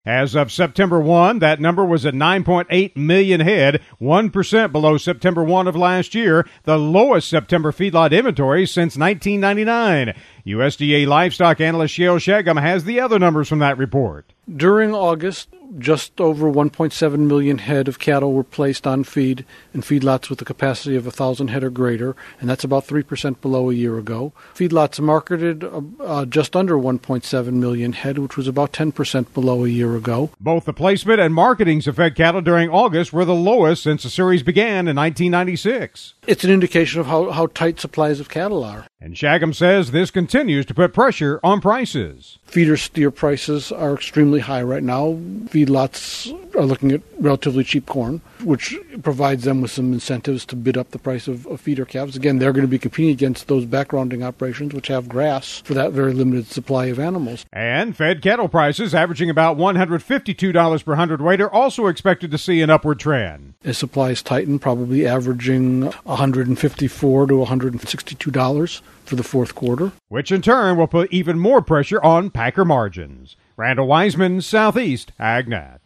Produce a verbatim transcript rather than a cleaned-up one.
As of September first, that number was at nine point eight million head, one percent below September first of last year, the lowest September feedlot inventory since nineteen ninety-nine. U S D A livestock analyst Shale Shagum has the other numbers from that report. During August, just over one point seven million head of cattle were placed on feed in feedlots with a capacity of one thousand head or greater, and that's about three percent below a year ago. Feedlots marketed uh, uh, just under one point seven million head, which was about ten percent below a year ago. Both the placement and marketings of fed cattle during August were the lowest since the series began in nineteen ninety-six. It's an indication of how, how tight supplies of cattle are. And Shagum says this continues to put pressure on prices. Feeder steer prices are extremely high right now. Feedlots are looking at relatively cheap corn, which provides them with some incentives to bid up the price of, of feeder calves. Again, they're going to be competing against those backgrounding operations, which have grass for that very limited supply of animals. And fed cattle prices, averaging about one hundred fifty-two dollars per hundredweight, are also expected to see an upward trend. As supplies tighten, probably averaging one hundred fifty-four to one hundred sixty-two dollars for the fourth quarter. Which in turn will put even more pressure on packer margins. Randall Wiseman, Southeast AgNet.